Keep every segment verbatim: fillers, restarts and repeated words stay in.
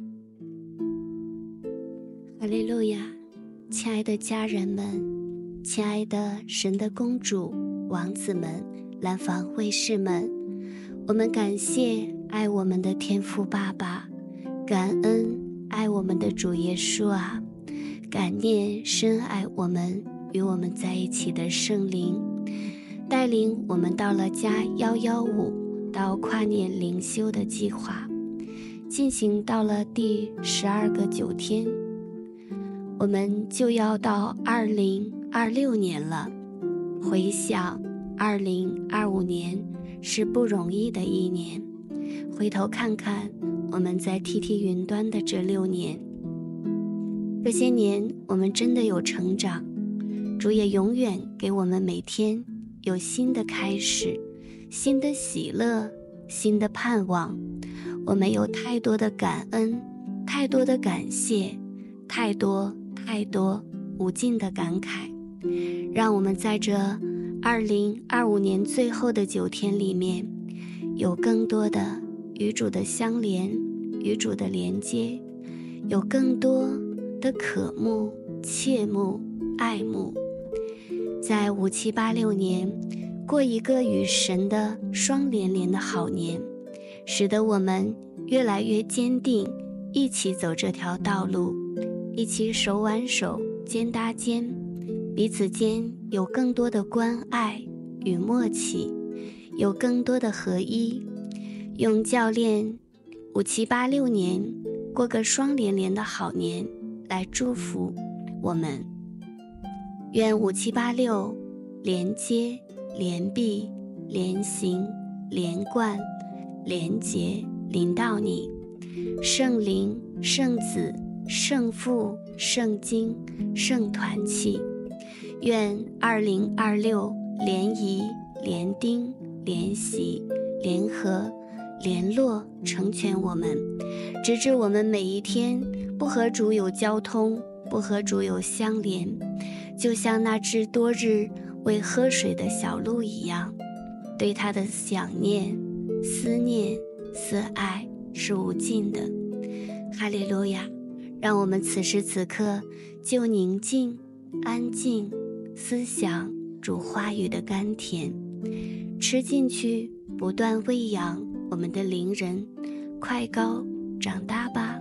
哈利路亚！亲爱的家人们，亲爱的神的公主、王子们、蓝房卫士们，我们感谢爱我们的天父爸爸，感恩爱我们的主耶稣啊，感念深爱我们与我们在一起的圣灵，带领我们到了加一一五到跨年灵修的计划，进行到了第十二个九天，我们就要到二零二六年了。回想二零二五年是不容易的一年，回头看看我们在 T T 云端的这六年，这些年我们真的有成长，主也永远给我们每天有新的开始，新的喜乐，新的盼望。我们有太多的感恩，太多的感谢，太多太多无尽的感慨，让我们在这二零二五年最后的九天里面，有更多的与主的相连，与主的连接，有更多的渴慕、切慕、爱慕，在五七八六年过一个与神的双连连的好年，使得我们越来越坚定，一起走这条道路，一起手挽手，肩搭肩，彼此间有更多的关爱与默契，有更多的合一，用教练五七八六年过个双连连的好年来祝福我们。愿五七八六连接、连璧、连行、连贯、连结临到你，圣灵、圣子、圣父、圣经、圣团契。愿二零二六联谊、联丁、联席、联合、联络成全我们，直至我们每一天不和主有交通，不和主有相连，就像那只多日为喝水的小鹿一样，对他的想念、思念、思爱是无尽的。哈利路亚！让我们此时此刻就宁静、安静，思想主话语的甘甜，吃进去，不断喂养我们的灵人，快高长大吧。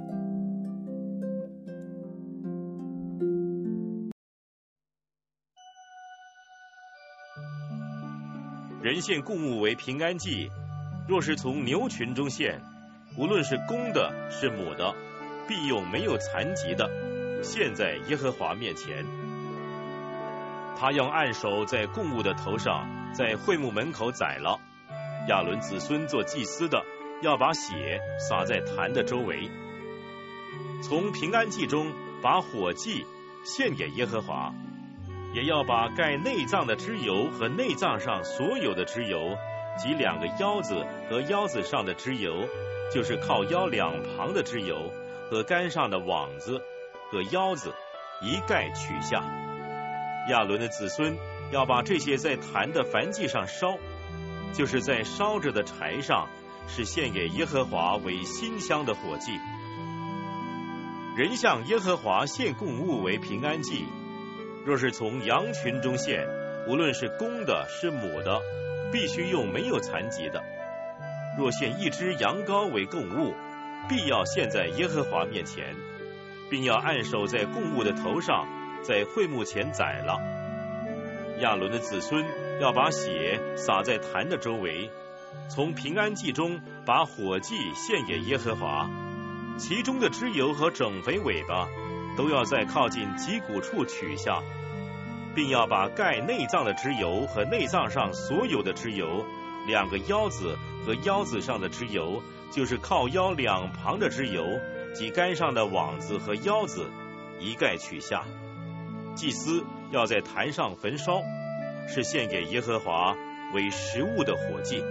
人献供物为平安祭，若是从牛群中献，无论是公的是母的，必用没有残疾的献在耶和华面前。他要按手在供物的头上，在会幕门口宰了。亚伦子孙做祭司的，要把血洒在坛的周围。从平安祭中把火祭献给耶和华，也要把盖内脏的脂油和内脏上所有的脂油，及两个腰子和腰子上的脂油，就是靠腰两旁的脂油和杆上的网子和腰子，一概取下。亚伦的子孙要把这些在坛的燔祭上烧，就是在烧着的柴上，是献给耶和华为馨香的火祭。人向耶和华献供物为平安祭，若是从羊群中献，无论是公的是母的，必须用没有残疾的。若献一只羊羔为供物，必要献在耶和华面前，并要按手在供物的头上，在会幕前宰了。亚伦的子孙要把血洒在坛的周围，从平安祭中把火祭献给耶和华，其中的脂油和整肥尾巴都要在靠近脊骨处取下，并要把盖内脏的脂油和内脏上所有的脂油，两个腰子和腰子上的脂油，就是靠腰两旁的脂油，及杆上的网子和腰子，一概取下。祭司要在坛上焚烧，是献给耶和华为食物的火祭。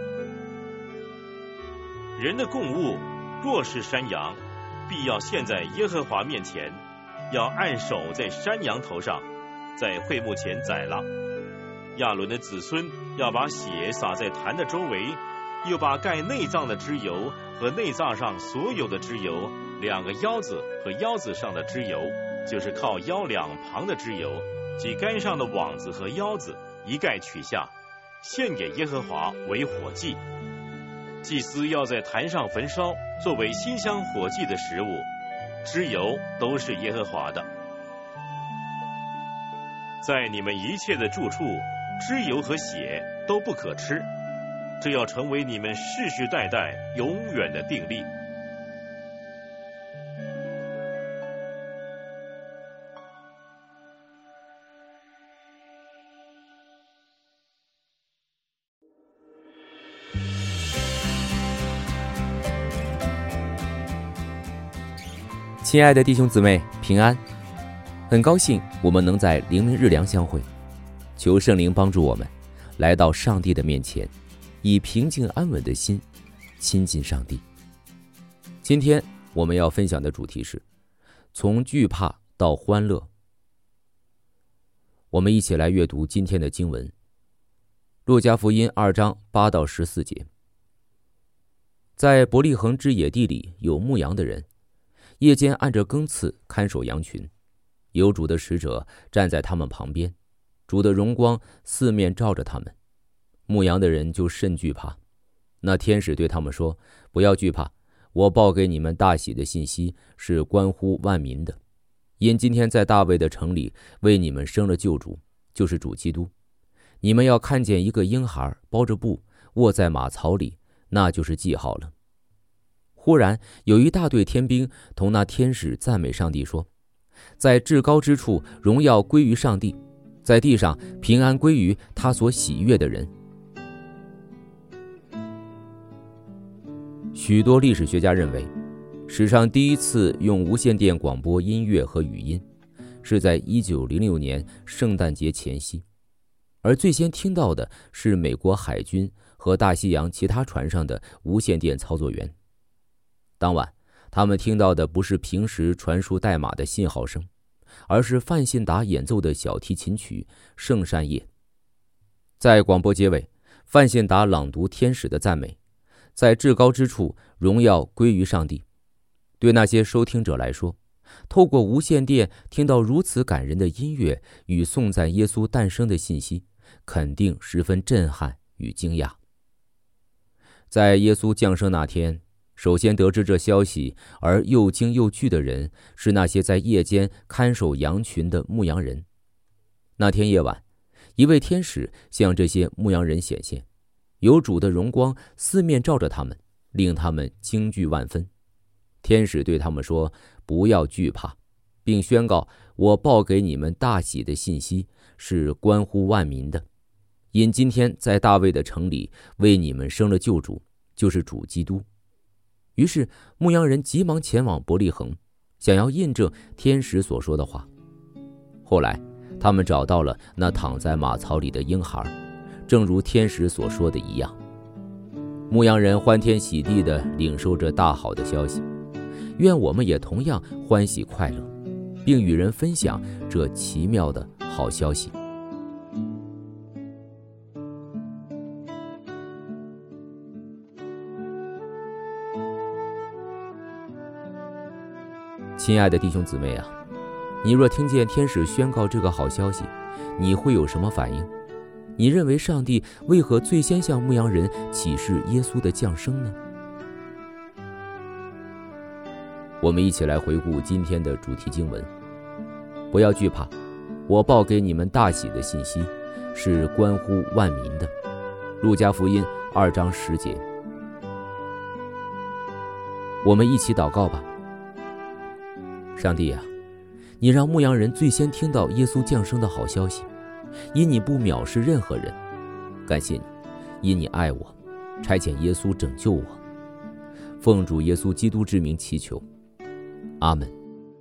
人的供物若是山羊，必要献在耶和华面前，要按手在山羊头上，在会幕前宰了。亚伦的子孙要把血洒在坛的周围，又把盖内脏的脂油和内脏上所有的脂油，两个腰子和腰子上的脂油，就是靠腰两旁的脂油，及杆上的网子和腰子，一概取下，献给耶和华为火祭。祭司要在坛上焚烧，作为馨香火祭的食物，脂油都是耶和华的。在你们一切的住处，脂油和血都不可吃，这要成为你们世世代代永远的定例。 亲爱的弟兄姊妹，平安！很高兴我们能在灵明日粮相会，求圣灵帮助我们来到上帝的面前，以平静安稳的心亲近上帝。今天我们要分享的主题是从惧怕到欢乐。我们一起来阅读今天的经文，路加福音二章八到十四节。在伯利恒之野地里有牧羊的人，夜间按着更次看守羊群，有主的使者站在他们旁边，主的荣光四面照着他们，牧羊的人就甚惧怕。那天使对他们说，不要惧怕，我报给你们大喜的信息是关乎万民的，因今天在大卫的城里为你们生了救主，就是主基督。你们要看见一个婴孩包着布卧在马槽里，那就是记号了。忽然有一大队天兵同那天使赞美上帝说，在至高之处荣耀归于上帝，在地上平安归于他所喜悦的人。许多历史学家认为，史上第一次用无线电广播音乐和语音是在一九零六年圣诞节前夕，而最先听到的是美国海军和大西洋其他船上的无线电操作员。当晚他们听到的不是平时传输代码的信号声，而是范信达演奏的小提琴曲《圣善夜》。在广播结尾，范信达朗读天使的赞美，在至高之处荣耀归于上帝。对那些收听者来说，透过无线电听到如此感人的音乐与颂赞耶稣诞生的信息，肯定十分震撼与惊讶。在耶稣降生那天，首先得知这消息而又惊又惧的人是那些在夜间看守羊群的牧羊人。那天夜晚，一位天使向这些牧羊人显现，有主的荣光四面照着他们，令他们惊惧万分。天使对他们说，不要惧怕，并宣告，我报给你们大喜的信息是关乎万民的，因今天在大卫的城里为你们生了救主，就是主基督。于是牧羊人急忙前往伯利恒，想要印证天使所说的话。后来他们找到了那躺在马槽里的婴孩，正如天使所说的一样。牧羊人欢天喜地地领受着大好的消息，愿我们也同样欢喜快乐，并与人分享这奇妙的好消息。亲爱的弟兄姊妹啊，你若听见天使宣告这个好消息，你会有什么反应？你认为上帝为何最先向牧羊人启示耶稣的降生呢？我们一起来回顾今天的主题经文，不要惧怕，我报给你们大喜的信息是关乎万民的。路加福音二章十节。我们一起祷告吧。上帝啊，你让牧羊人最先听到耶稣降生的好消息，因你不藐视任何人。感谢你，因你爱我，差遣耶稣拯救我。奉主耶稣基督之名祈求，阿们。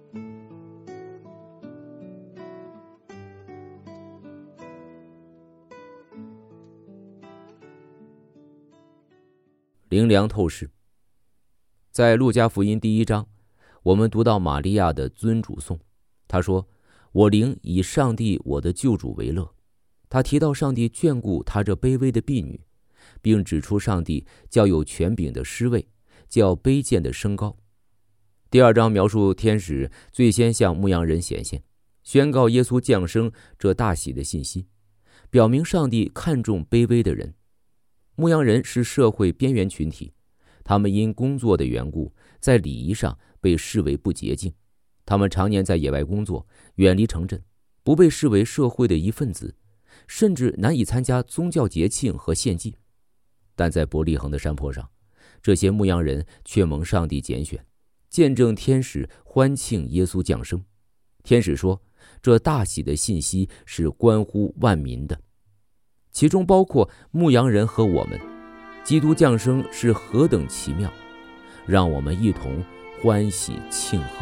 灵粮透视。在路加福音第一章，我们读到玛利亚的尊主颂，她说，我灵以上帝我的救主为乐。她提到上帝眷顾她这卑微的婢女，并指出上帝较有权柄的施位， 就要卑贱地升高。第二章描述天使最先向牧羊人显现，宣告耶稣降生这大喜的信息，表明上帝看重卑微的人。牧羊人是社会边缘群体，他们因工作的缘故，在礼仪上被视为不洁净，他们常年在野外工作，远离城镇，不被视为社会的一份子，甚至难以参加宗教节庆和献祭。但在伯利恒的山坡上，这些牧羊人却蒙上帝拣选，见证天使欢庆耶稣降生。天使说，这大喜的信息是关乎万民的，其中包括牧羊人和我们。基督降生是何等奇妙，让我们一同欢喜庆贺。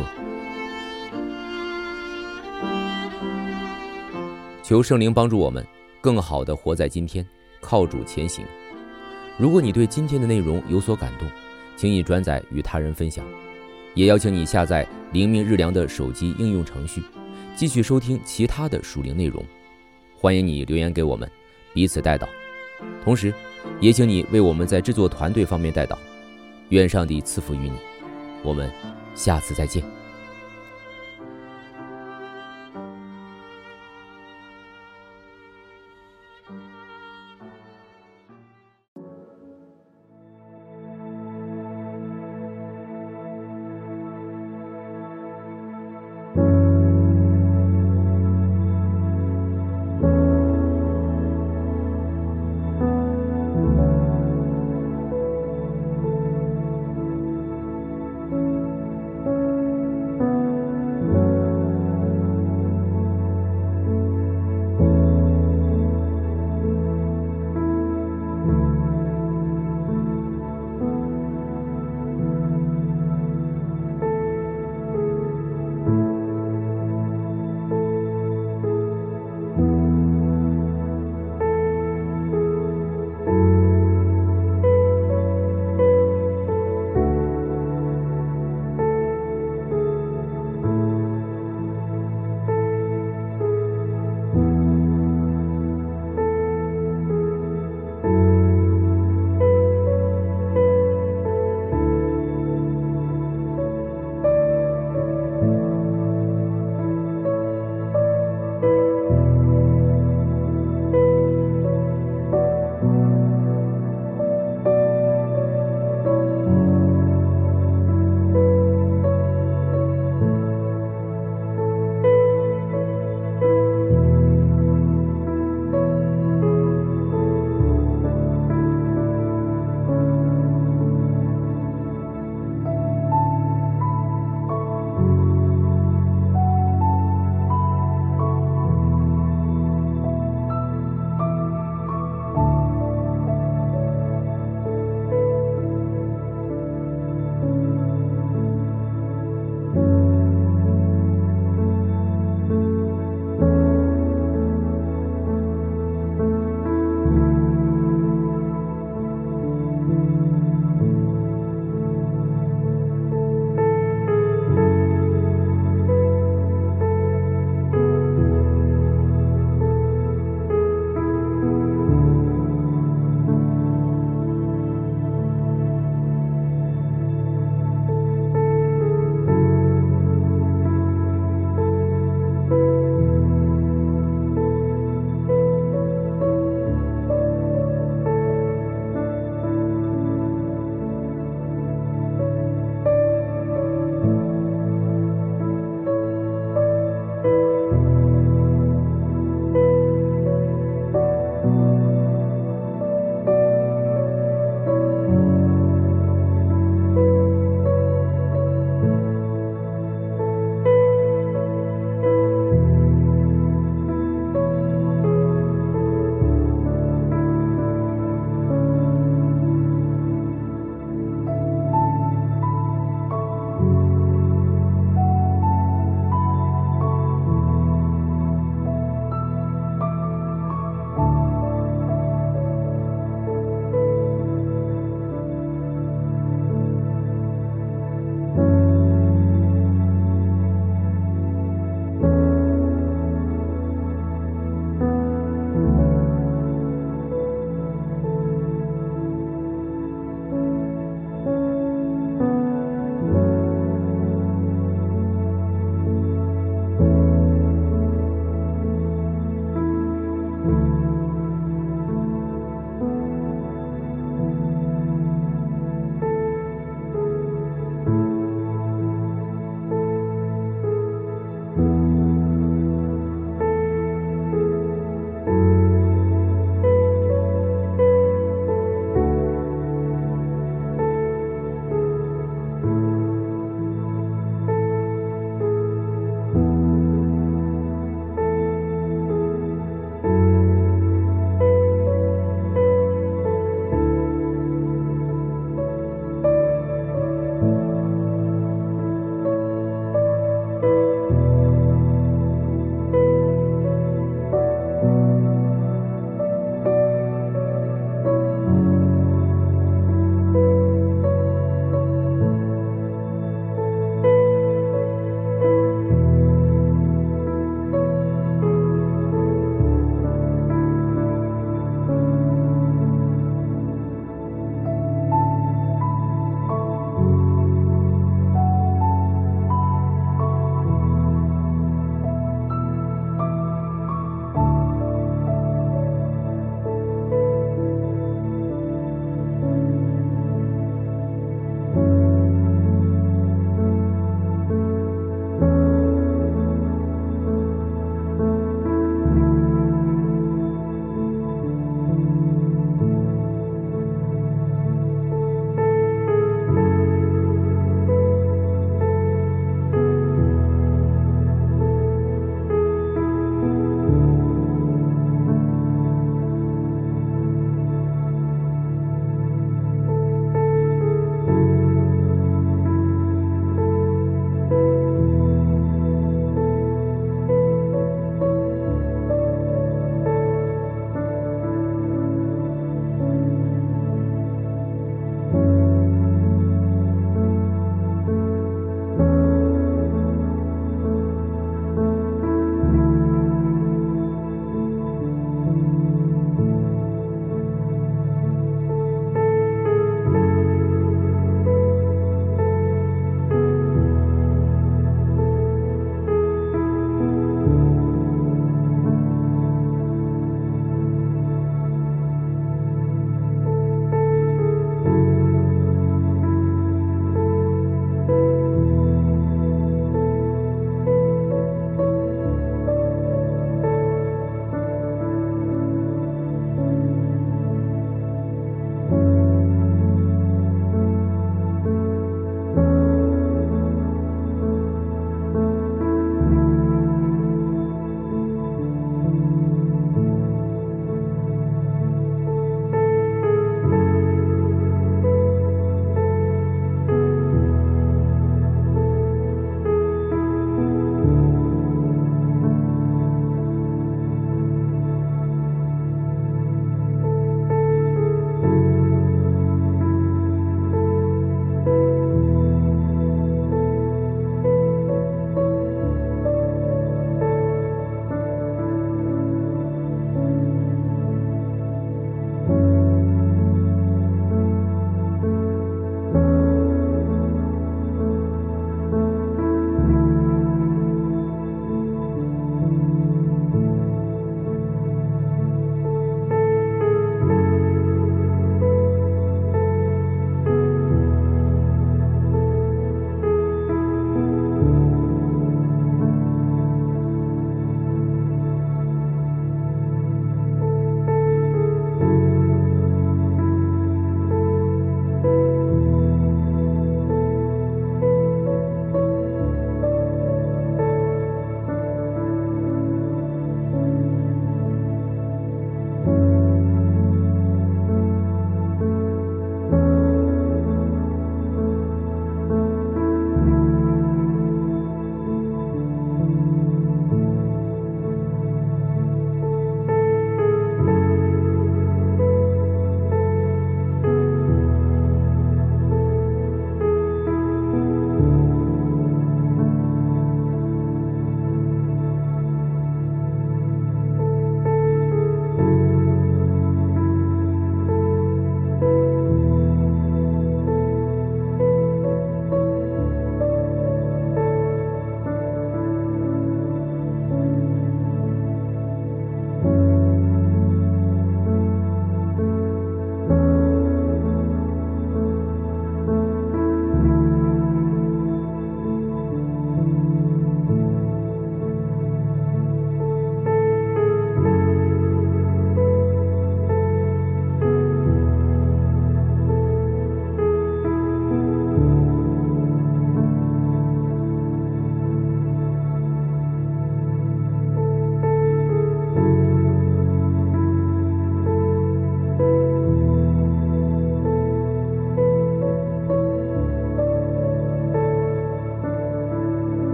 求圣灵帮助我们更好地活在今天，靠主前行。如果你对今天的内容有所感动，请你转载与他人分享，也邀请你下载灵命日粮的手机应用程序，继续收听其他的属灵内容。欢迎你留言给我们，彼此代祷。同时也请你为我们在制作团队方面代祷。愿上帝赐福于你，我们下次再见。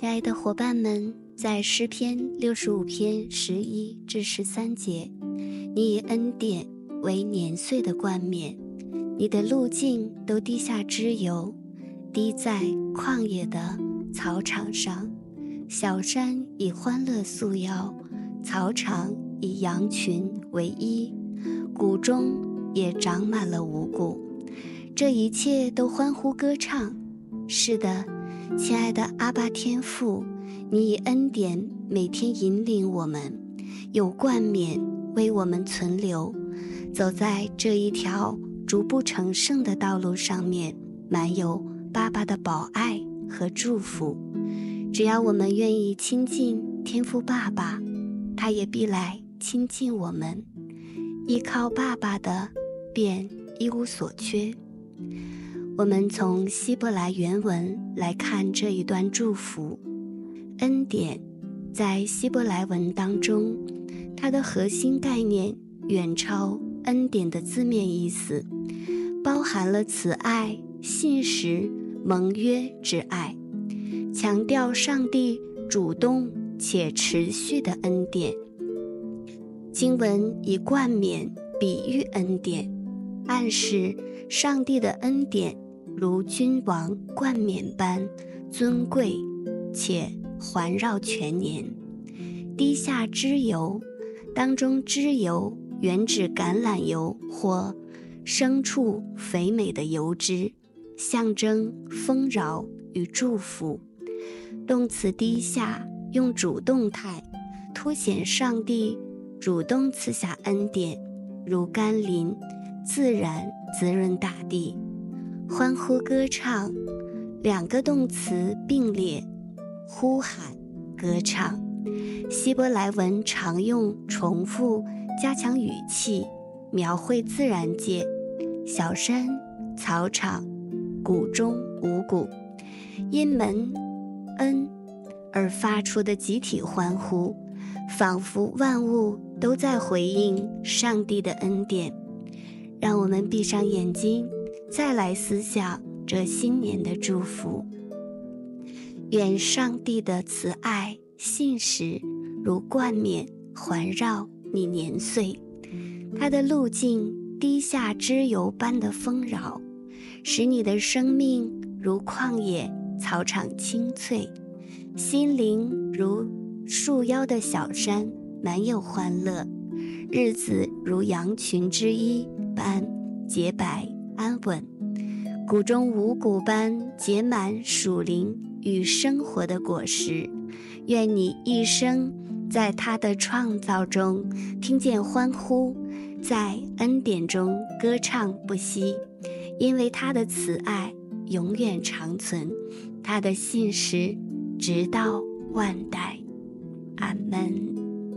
亲爱的伙伴们，在诗篇六十五篇十一至十三节，你以恩典为年岁的冠冕，你的路径都滴下脂油，滴在旷野的草场上。小山以欢乐束腰，草场以羊群为衣，谷中也长满了五谷。这一切都欢呼歌唱。是的，亲爱的阿爸天父，你以恩典每天引领我们，有冠冕为我们存留，走在这一条逐步成圣的道路上面，满有爸爸的宝爱和祝福。只要我们愿意亲近天父爸爸，他也必来亲近我们，依靠爸爸的便一无所缺。我们从希伯来原文来看这一段祝福。恩典在希伯来文当中，它的核心概念远超恩典的字面意思，包含了慈爱、信实、盟约之爱，强调上帝主动且持续的恩典。经文以冠冕比喻恩典，暗示上帝的恩典如君王冠冕般尊贵且环绕全年。滴下脂油，当中脂油原指橄榄油或牲畜肥美的油脂，象征丰饶与祝福。动词滴下用主动态，凸显上帝主动赐下恩典，如甘霖自然滋润大地。欢呼歌唱，两个动词并列，呼喊歌唱。希伯来文常用重复加强语气，描绘自然界，小山、草场、谷中五谷，因蒙恩而发出的集体欢呼，仿佛万物都在回应上帝的恩典。让我们闭上眼睛，再来思想这新年的祝福。愿上帝的慈爱、信实如冠冕环绕你年岁，他的路径滴下脂油般的丰饶，使你的生命如旷野草场青翠，心灵如束腰的小山满有欢乐，日子如羊群之一般洁白安稳，谷中五谷般结满属灵与生活的果实。愿你一生在他的创造中听见欢呼，在恩典中歌唱不息，因为他的慈爱永远长存，他的信实直到万代。阿们。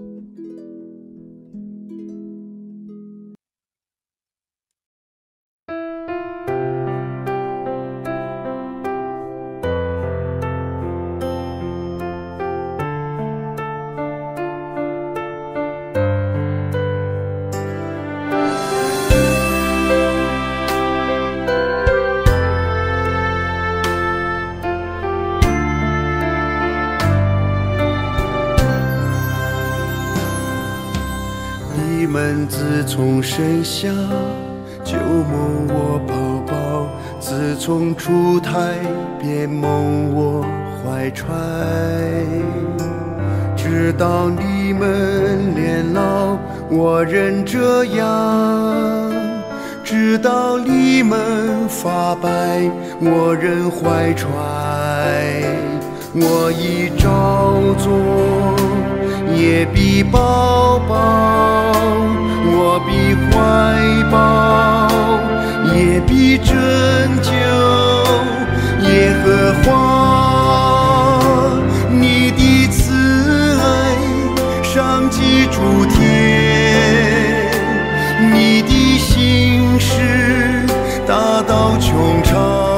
你们自从生下就蒙我抱抱，自从出胎便蒙我怀揣，直到你们年老我仍这样，直到你们发白我仍怀揣。我已照作也必抱抱，我必怀抱，也必拯救。耶和华，你的慈爱上及诸天，你的信实大到穹苍。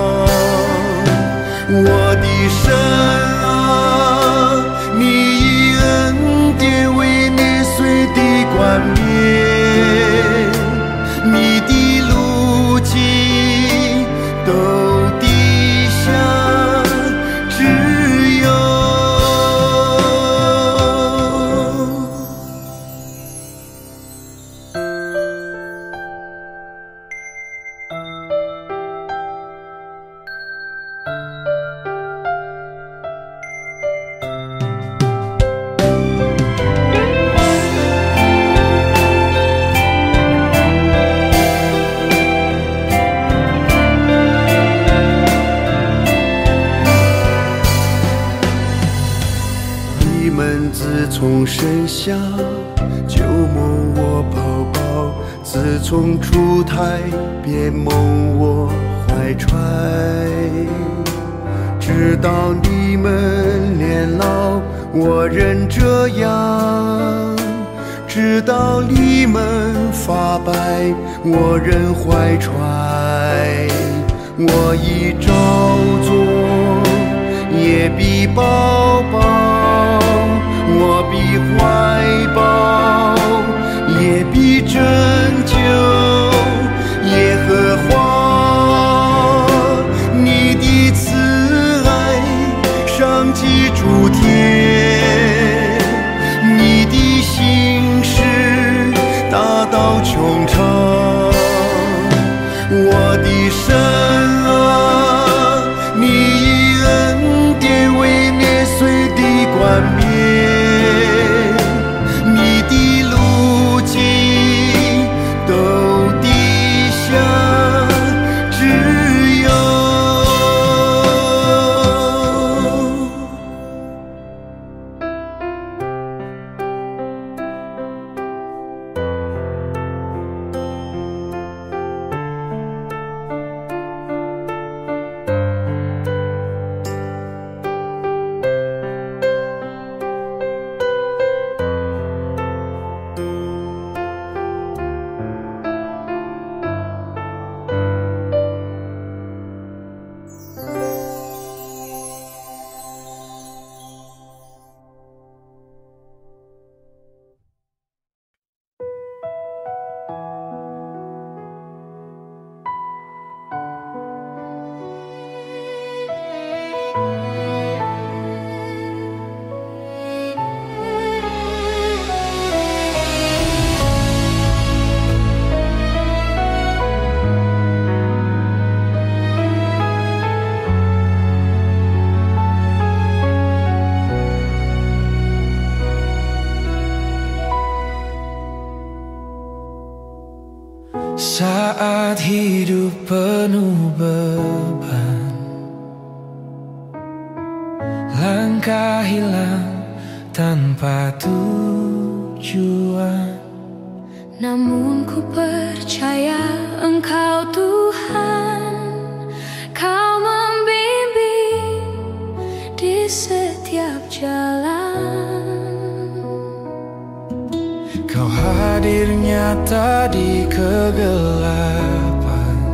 我的神啊，你以恩典为年岁的冠冕，你的路径都滴下脂油。 从生下就蒙我抱抱，自从出胎便蒙我怀揣，直到你们年老我仍这样，直到你们发白我仍怀揣。我已照作也必抱抱，我必怀抱也必拯救。耶和华你的慈爱上及诸天，你的信实大到穹苍。我的神啊，你以恩典为年岁的冠冕，你的路径都地下只有。 Saat hidup penuh beban, langkah hilang tanpa tujuan, namun ku percaya Engkau Tuhan, Kau membimbing di setiap jalan. Kau hadir nyata di kegelapan,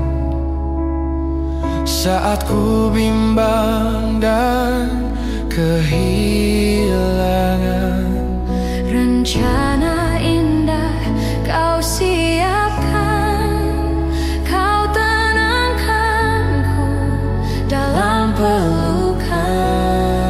saat ku bimbang dan kehilangan. Rencana indah Kau siapkan, Kau tenangkanku dalam pelukan.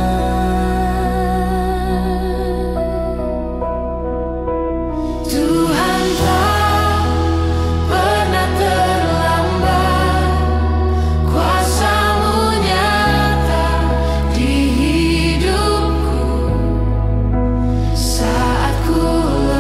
Tuhan tak pernah terlambat, kuasa-Mu nyata di hidupku. Saat ku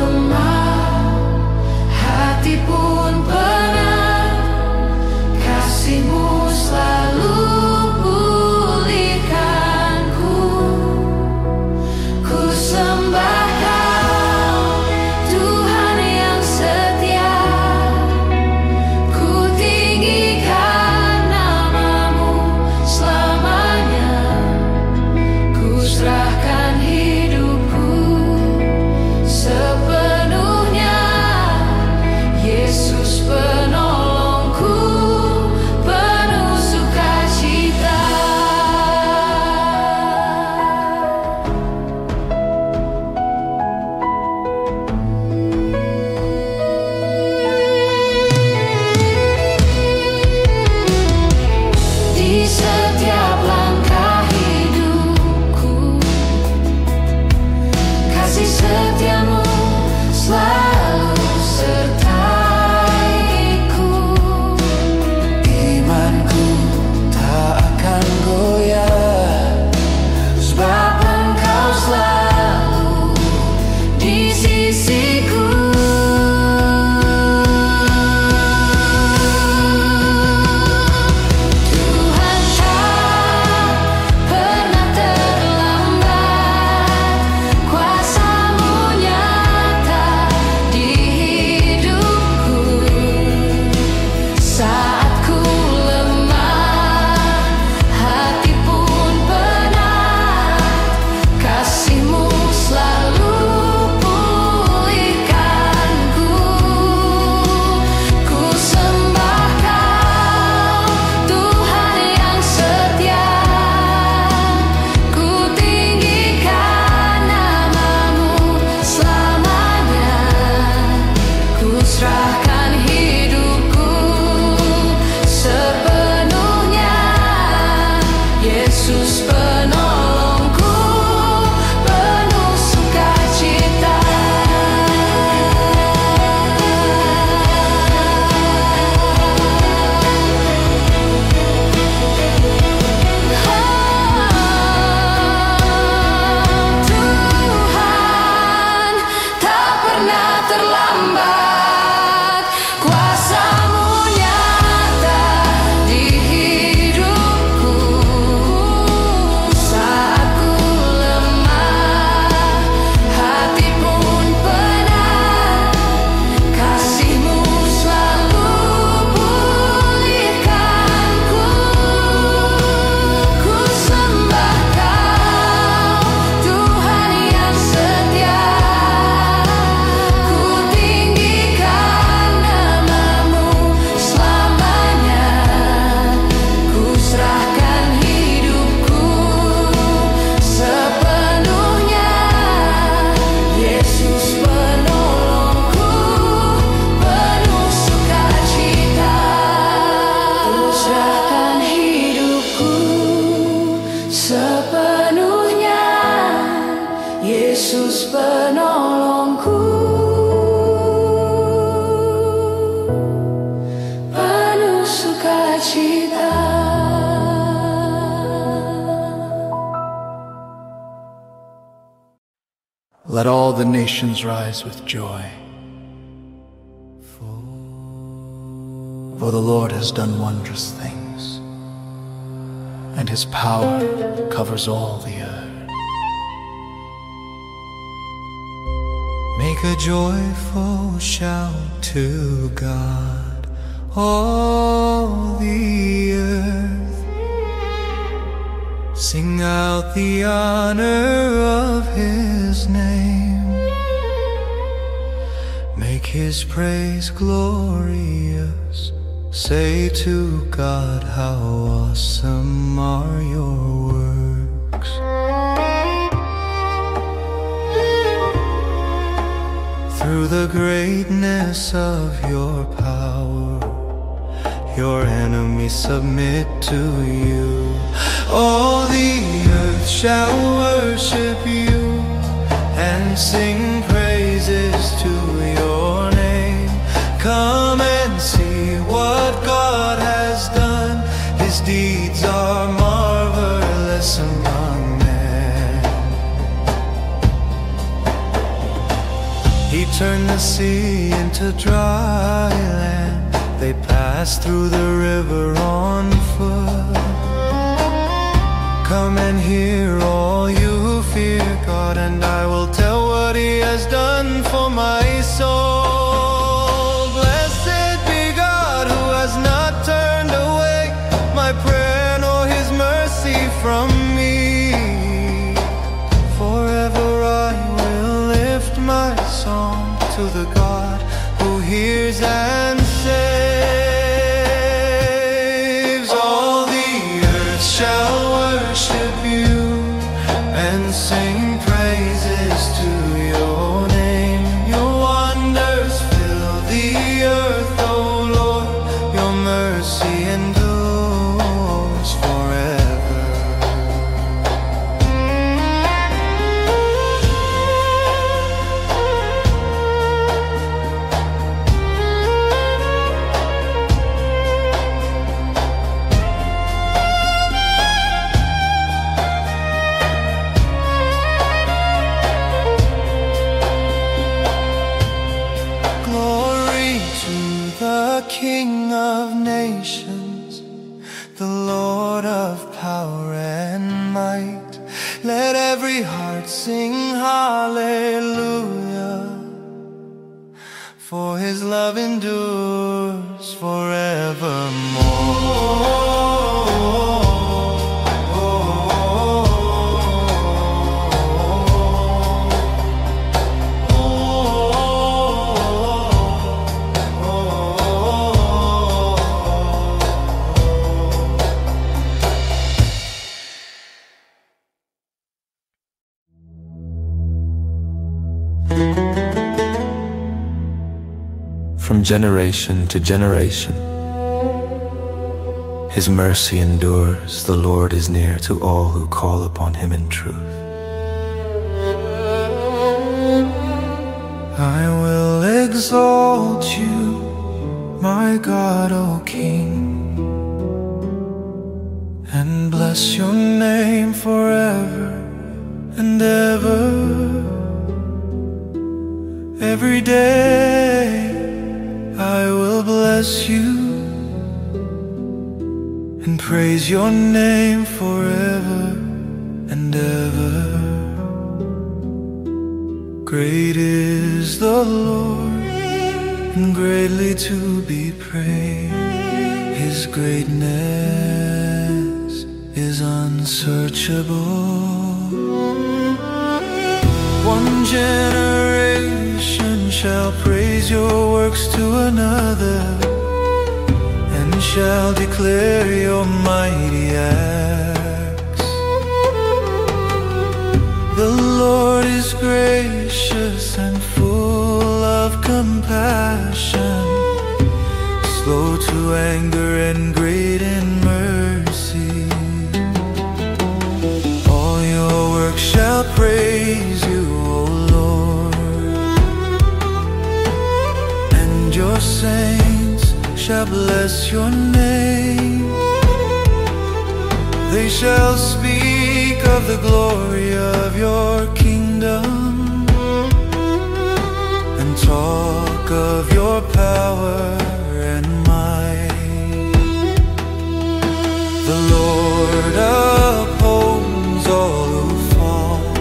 Let all the nations rise with joy. For the Lord has done wondrous things, and his power covers all the earth. Make a joyful shout to God, all the earth. Sing out the honor of his name. Make his praise glorious. Say to God, how awesome are your works. Through the greatness of your power, your enemies submit to you. All the earth shall worship you and sing praises to your name. Come and see what God has done. His deeds are marvelous among men. He turned the sea into dry land. They passed through the river on foot. Come and hear, all you who fear God, and I will tell what he has done for my soul. Blessed be God who has not turned away my prayer nor his mercy from me. Forever I will lift my song to the God who hears and saves. All the earth shall worship you and sing praises to your name. Your wonders fill the earth, O Lord. Your mercy endures forever. Glory to the King of nations, the Lord of power and might. Let every heart sing hallelujah, for his love endures forevermore. From generation to generation, his mercy endures. The Lord is near to all who call upon him in truth. I will exalt you, my God, O King, and bless your name forever and ever. Every day I will bless you and praise your name forever and ever. Great is the Lord and greatly to be praised. His greatness is unsearchable. One generation shall praise your works to another, and shall declare your mighty acts. The Lord is gracious and full of compassion, slow to anger and great in mercy. All your works shall praise you, O Lord, and your saints shall bless your name. They shall speak of the glory of your kingdom power and might. The Lord upholds all who fall.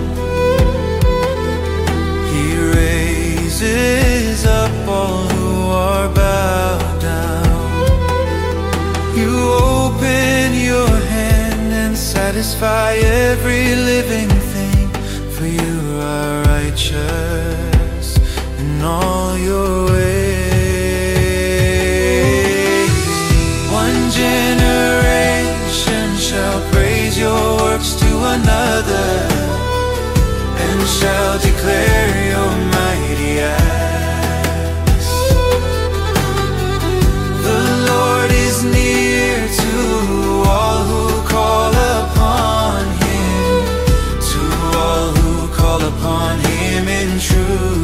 He raises up all who are bowed down. You open your hand and satisfy every living thing, for you are righteous in all your ways. One generation shall praise your works to another, and shall declare your mighty acts. The Lord is near to all who call upon Him, to all who call upon Him in truth.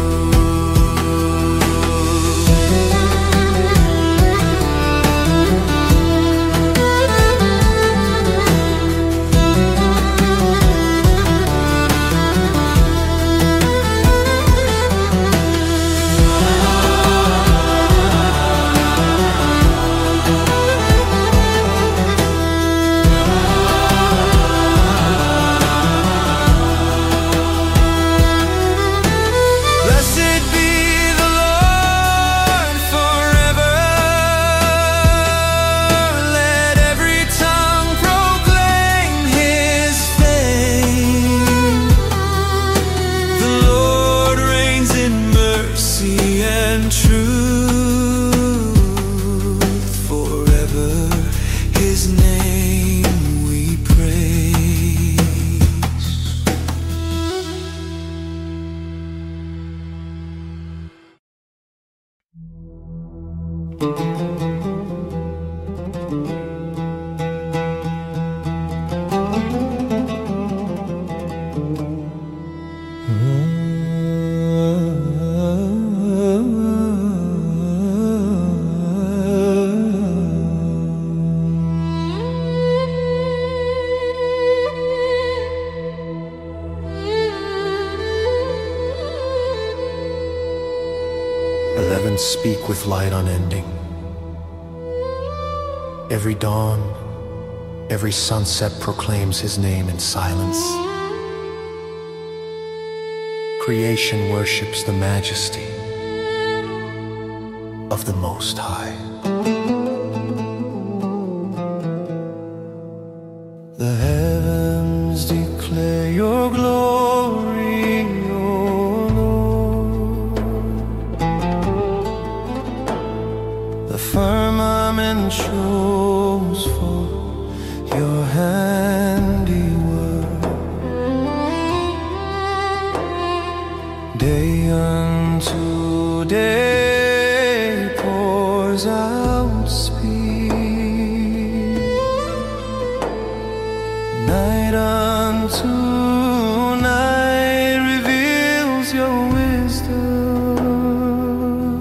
Eleven speak with light unending. Every dawn, every sunset proclaims His name in silence. Creation worships the majesty of the Most High. The heavens declare your glory, O Lord. The firmament shows forth your handiwork. Day unto day pours out speed. Night unto night reveals your wisdom.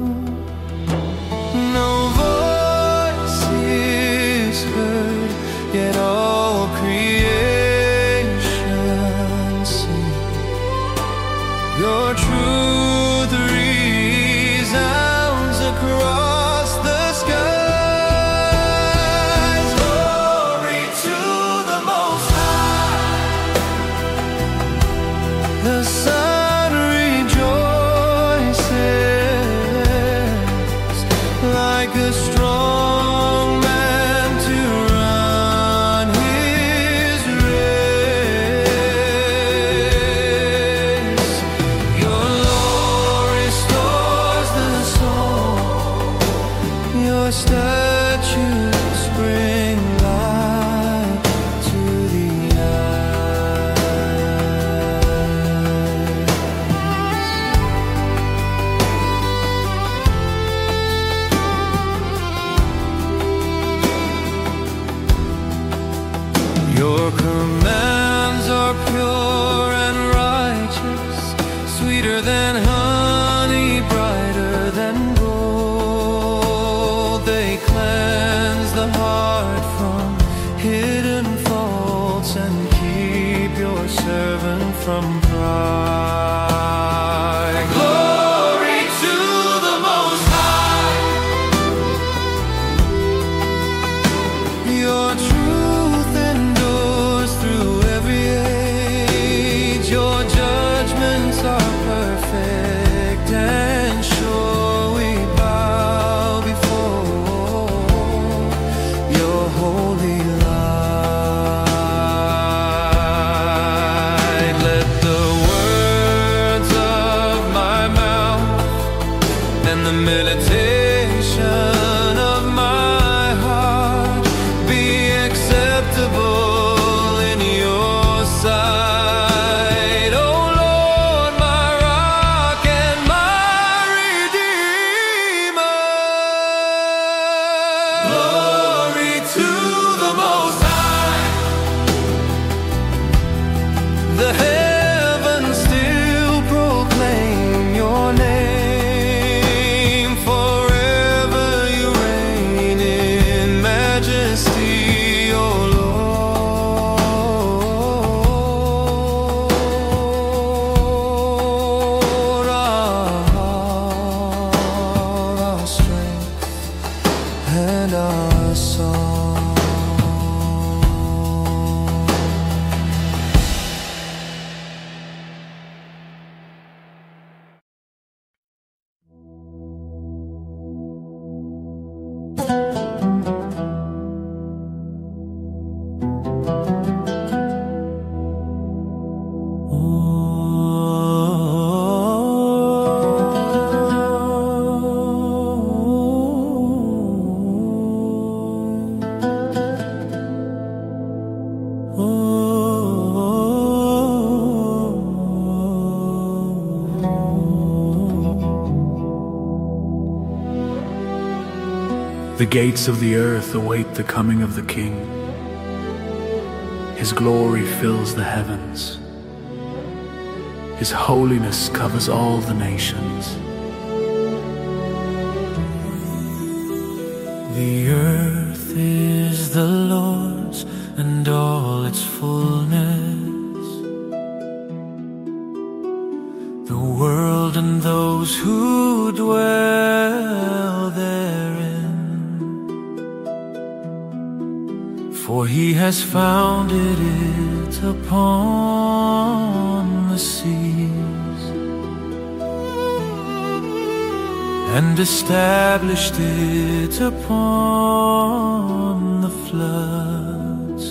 No voice is heard, yet all creation sings. Your truth resounds across the skies. Glory to the Most High. The sun rejoices like a strong man to run his race. Your law restores the soul. Your statutes bring light to the eyes. Your commands are pure and righteous, sweeter than honey, brighter than gold. They cleanse the heart from hidden faults and keep your servant from pride. Glory to the Most High. the meditation of my heart be acceptable in your sight. Oh Lord, my rock and my redeemer. Glory to the Most High. The heavens still proclaim your name. Forever you reign in majesty, O Lord. Our strength and our song. The gates of the earth await the coming of the King. His glory fills the heavens. His holiness covers all the nations. The earth is the Lord's and all its fullness, the world and those who dwell therein. For he has founded it upon the seas and established it upon the floods.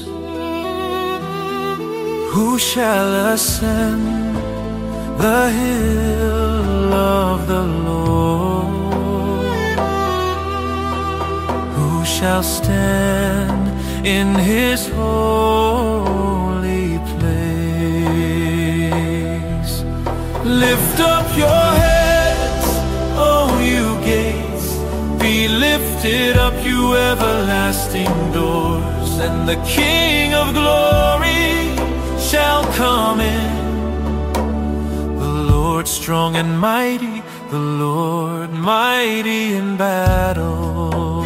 Who shall ascend the hill of the Lord? Who shall stand in his holy place? Lift up your heads, O you gates, be lifted up, you everlasting doors, and the King of glory shall come in. The Lord strong and mighty, the Lord mighty in battle.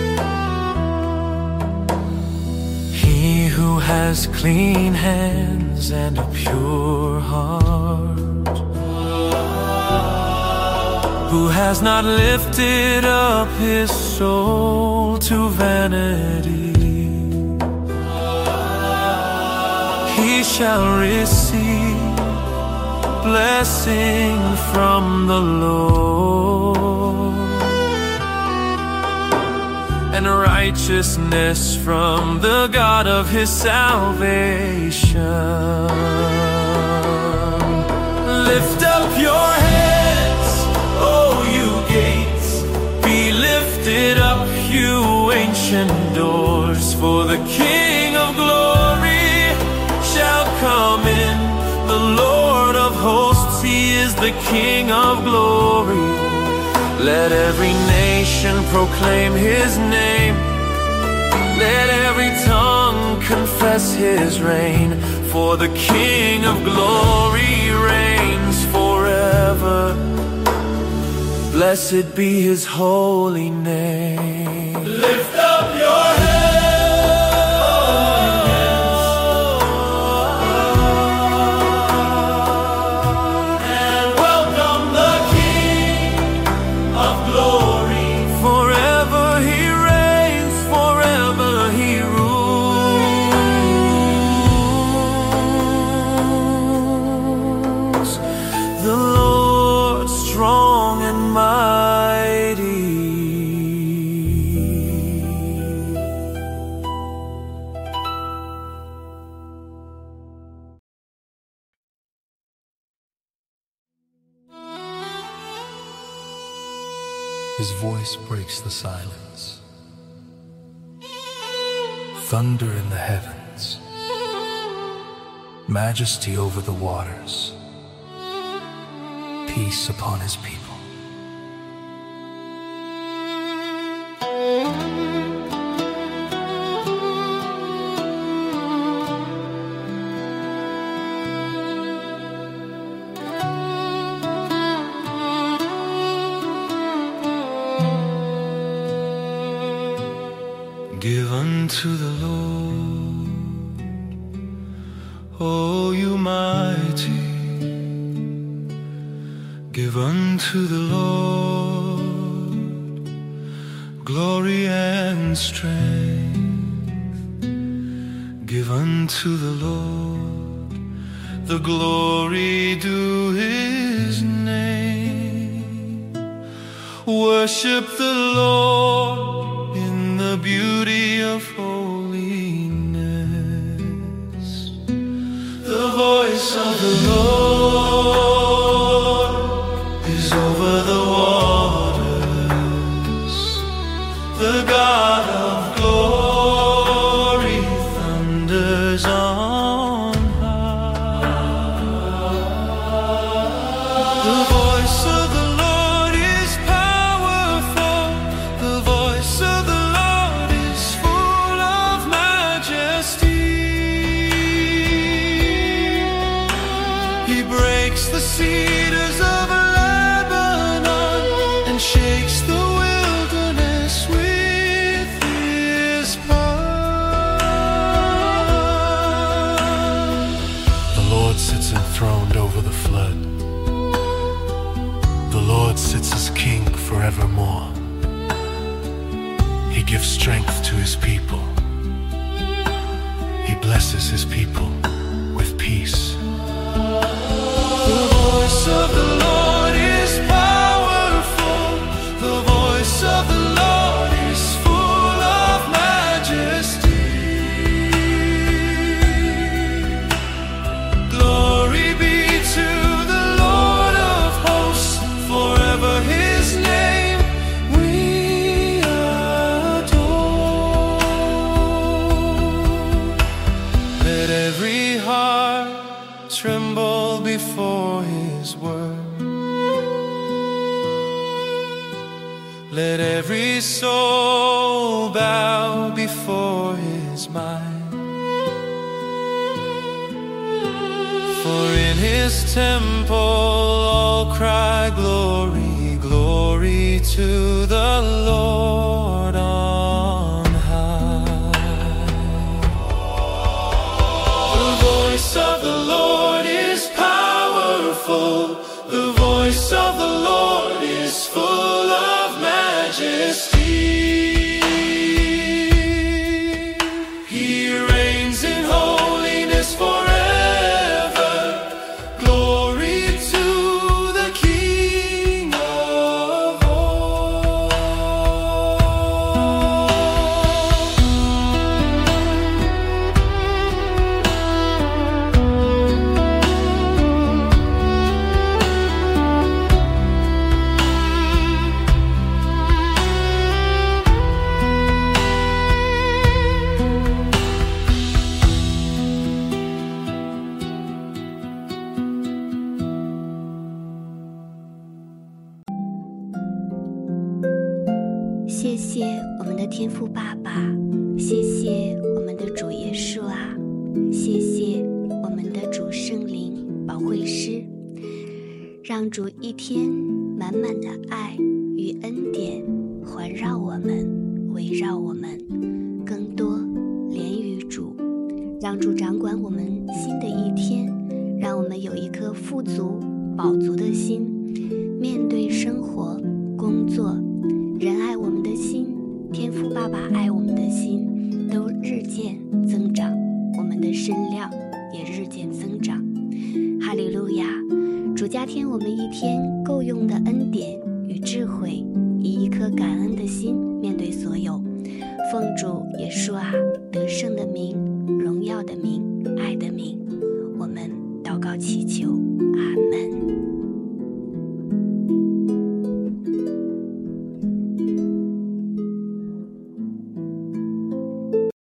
He who has clean hands and a pure heart, who has not lifted up his soul to vanity, he shall receive blessing from the Lord and righteousness from the God of his salvation. Lift up your heads, O you gates, be lifted up, you ancient doors, for the King of glory shall come in. The Lord of hosts, he is the King of glory. Let every nation proclaim his name. Let every tongue confess his reign. For the King of glory reigns forever. Blessed be his holy name. Lift up your head. His voice breaks the silence. Thunder in the heavens, majesty over the waters, peace upon his people. Give unto the Lord, O you mighty. Give unto the Lord glory and strength. Give unto the Lord the glory due his name. Worship the Lord in the beauty of holiness. The voice of the Lord is over the waters. The God of glory thunders on high. The voice of the Lord is powerful. The voice of the Lord is full of majesty. He breaks the cedars of Lebanon and shakes the wilderness with his power. The Lord sits enthroned over the flood. The Lord sits as king forevermore. He gives strength to his people. He blesses his people with peace. The voice of the Lord is powerful. The voice of the Lord is full of majesty. Glory be to the Lord of hosts, forever his name we adore. Let every heart tremble before his word. Let every soul bow before his might. For in his temple all cry glory, glory to the Lord on high. The voice of the Lord is powerful. The voice of the Lord is full of majesty. He reigns in holiness forever. Glory to the King of all. 谢谢我们的天父爸爸，谢谢我们的主耶稣啊，谢谢我们的主圣灵保惠师，让主一天满满的爱与恩典环绕我们，围绕我们，更多连于主，让主掌管我们新的一天，让我们有一颗富足饱足的心，面对生活工作，仁爱我们的心，天父爸爸爱我们的心都日渐增长，我们的身量也日渐增长。哈利路亚！主加添我们一天够用的恩典与智慧，以一颗感恩的心面对所有。奉主耶稣啊得胜